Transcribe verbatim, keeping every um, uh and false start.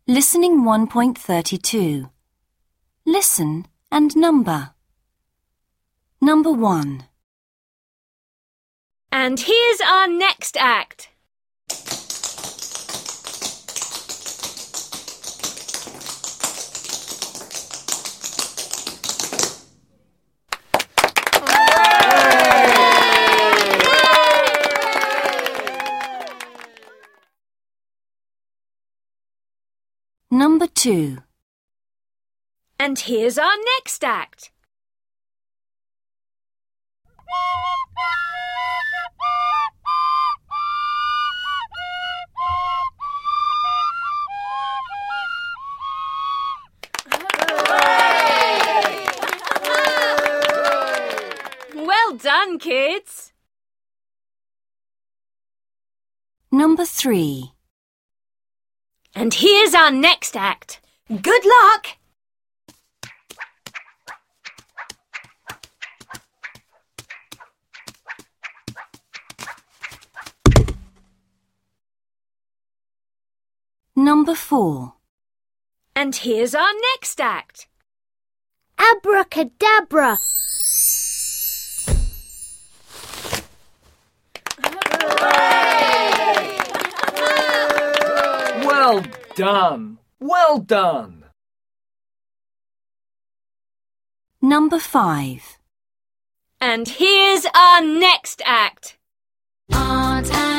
Listening one point thirty-two. Listen and number. Number one. And here's our next act. Number two. And here's our next act. Well done, kids. Number three. And here's our next act. Good luck! Number four. And here's our next act. Abracadabra! Well done! Well done! Number five. And here's our next act. Aunt